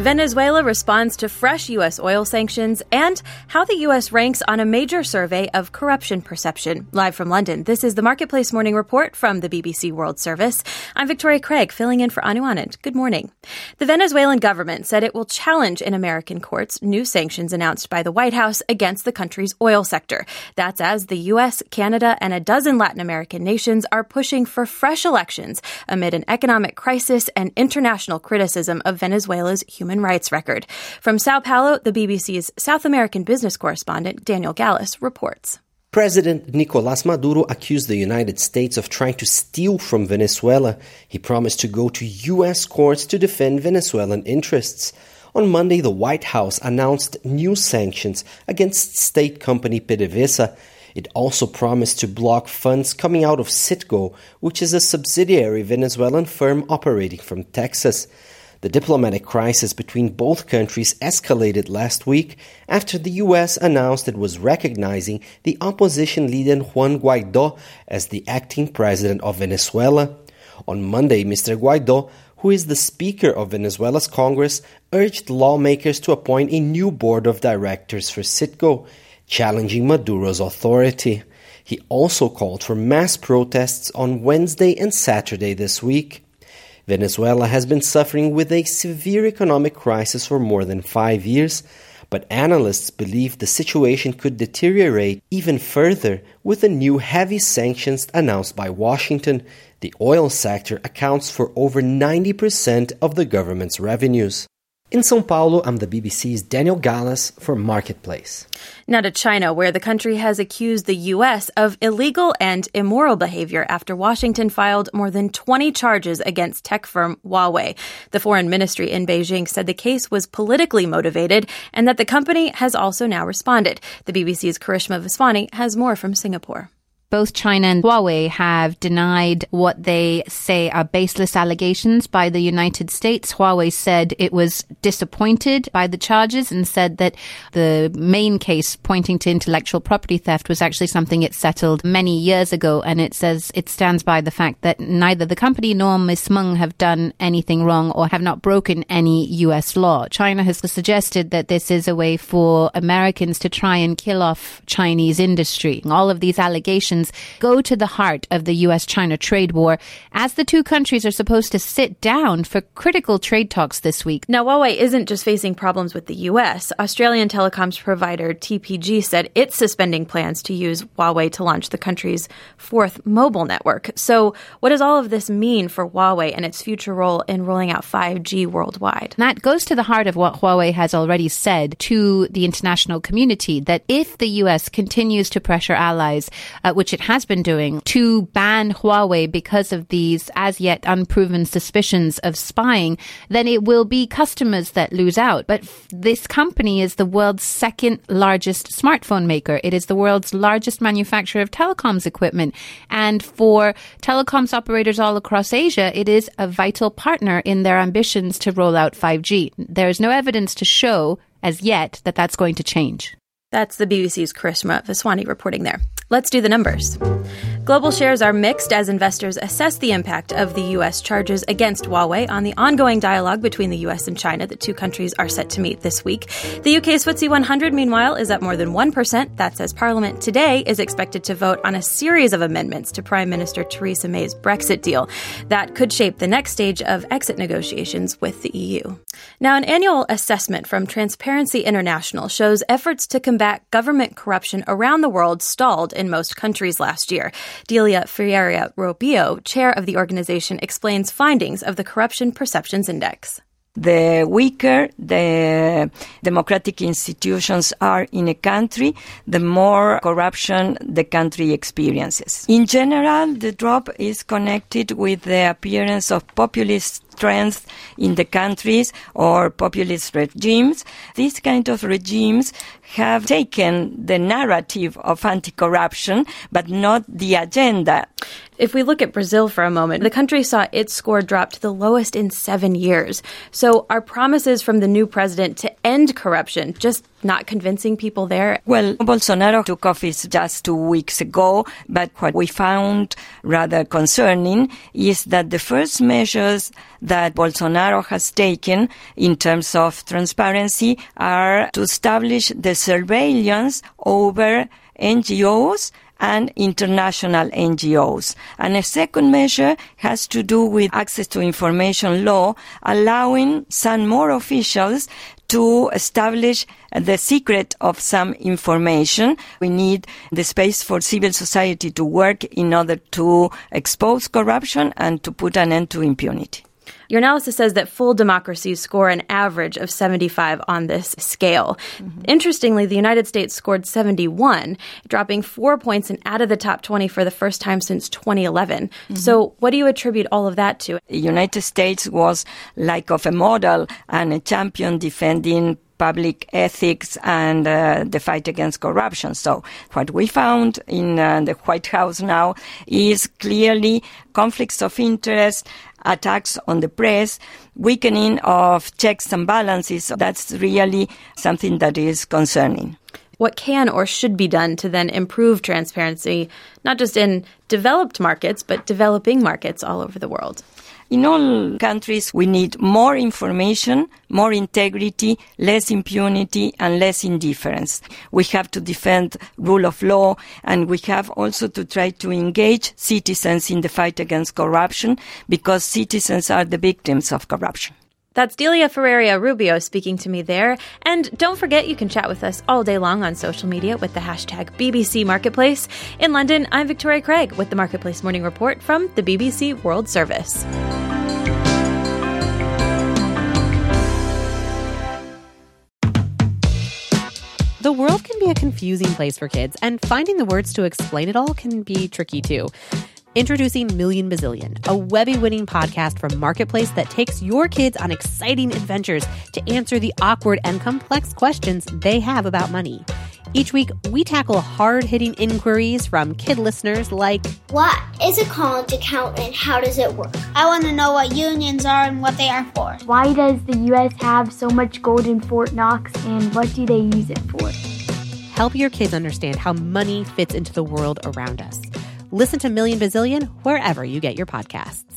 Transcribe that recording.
Venezuela responds to fresh U.S. oil sanctions, and how the U.S. ranks on a major survey of corruption perception. Live from London, this is the Marketplace Morning Report from the BBC World Service. I'm Victoria Craig, filling in for Anu Anand. Good morning. The Venezuelan government said it will challenge in American courts new sanctions announced by the White House against the country's oil sector. That's as the U.S., Canada, and a dozen Latin American nations are pushing for fresh elections amid an economic crisis and international criticism of Venezuela's human rights record. From Sao Paulo, the BBC's South American business correspondent Daniel Gallis reports. President Nicolás Maduro accused the United States of trying to steal from Venezuela. He promised to go to U.S. courts to defend Venezuelan interests. On Monday, the White House announced new sanctions against state company PDVSA. It also promised to block funds coming out of Citgo, which is a subsidiary Venezuelan firm operating from Texas. The diplomatic crisis between both countries escalated last week after the U.S. announced it was recognizing the opposition leader Juan Guaidó as the acting president of Venezuela. On Monday, Mr. Guaidó, who is the Speaker of Venezuela's Congress, urged lawmakers to appoint a new board of directors for Citgo, challenging Maduro's authority. He also called for mass protests on Wednesday and Saturday this week. Venezuela has been suffering with a severe economic crisis for more than 5 years, but analysts believe the situation could deteriorate even further with the new heavy sanctions announced by Washington. The oil sector accounts for over 90% of the government's revenues. In São Paulo, I'm the BBC's Daniel Gallis for Marketplace. Now to China, where the country has accused the U.S. of illegal and immoral behavior after Washington filed more than 20 charges against tech firm Huawei. The foreign ministry in Beijing said the case was politically motivated and that the company has also now responded. The BBC's Karishma Vaswani has more from Singapore. Both China and Huawei have denied what they say are baseless allegations by the United States. Huawei said it was disappointed by the charges and said that the main case pointing to intellectual property theft was actually something it settled many years ago. And it says it stands by the fact that neither the company nor Ms. Meng have done anything wrong or have not broken any U.S. law. China has suggested that this is a way for Americans to try and kill off Chinese industry. All of these allegations go to the heart of the U.S.-China trade war, as the two countries are supposed to sit down for critical trade talks this week. Now, Huawei isn't just facing problems with the U.S. Australian telecoms provider TPG said it's suspending plans to use Huawei to launch the country's fourth mobile network. So what does all of this mean for Huawei and its future role in rolling out 5G worldwide? And that goes to the heart of what Huawei has already said to the international community, that if the U.S. continues to pressure allies, which it has been doing, to ban Huawei because of these as yet unproven suspicions of spying, then it will be customers that lose out. But this company is the world's second largest smartphone maker. It is the world's largest manufacturer of telecoms equipment. And for telecoms operators all across Asia, it is a vital partner in their ambitions to roll out 5G. There is no evidence to show as yet that that's going to change. That's the BBC's Karishma Vaswani reporting there. Let's do the numbers. Global shares are mixed as investors assess the impact of the U.S. charges against Huawei on the ongoing dialogue between the U.S. and China. The two countries are set to meet this week. The UK's FTSE 100, meanwhile, is up more than 1%. That's as Parliament today is expected to vote on a series of amendments to Prime Minister Theresa May's Brexit deal that could shape the next stage of exit negotiations with the EU. Now, an annual assessment from Transparency International shows efforts to combat government corruption around the world stalled in most countries last year. Delia Ferreira-Robio, chair of the organization, explains findings of the Corruption Perceptions Index. The weaker the democratic institutions are in a country, the more corruption the country experiences. In general, the drop is connected with the appearance of populist strength in the countries or populist regimes. These kind of regimes have taken the narrative of anti-corruption, but not the agenda. If we look at Brazil for a moment, the country saw its score drop to the lowest in 7 years. So are promises from the new president to end corruption just not convincing people there? Well, Bolsonaro took office just 2 weeks ago, but what we found rather concerning is that the first measures that Bolsonaro has taken in terms of transparency are to establish the surveillance over NGOs and international NGOs. And a second measure has to do with access to information law, allowing some more officials to establish the secret of some information. We need the space for civil society to work in order to expose corruption and to put an end to impunity. Your analysis says that full democracies score an average of 75 on this scale. Mm-hmm. Interestingly, the United States scored 71, dropping 4 points and out of the top 20 for the first time since 2011. Mm-hmm. So what do you attribute all of that to? The United States was like of a model and a champion defending public ethics and the fight against corruption. So what we found in the White House now is clearly conflicts of interest, attacks on the press, weakening of checks and balances. That's really something that is concerning. What can or should be done to then improve transparency, not just in developed markets, but developing markets all over the world? In all countries, we need more information, more integrity, less impunity, and less indifference. We have to defend rule of law, and we have also to try to engage citizens in the fight against corruption, because citizens are the victims of corruption. That's Delia Ferreira Rubio speaking to me there. And don't forget, you can chat with us all day long on social media with the hashtag BBC Marketplace. In London, I'm Victoria Craig with the Marketplace Morning Report from the BBC World Service. The world can be a confusing place for kids, and finding the words to explain it all can be tricky too. Introducing Million Bazillion, a Webby-winning podcast from Marketplace that takes your kids on exciting adventures to answer the awkward and complex questions they have about money. Each week, we tackle hard-hitting inquiries from kid listeners like, what is a college account and how does it work? I want to know what unions are and what they are for. Why does the U.S. have so much gold in Fort Knox, and what do they use it for? Help your kids understand how money fits into the world around us. Listen to Million Bazillion wherever you get your podcasts.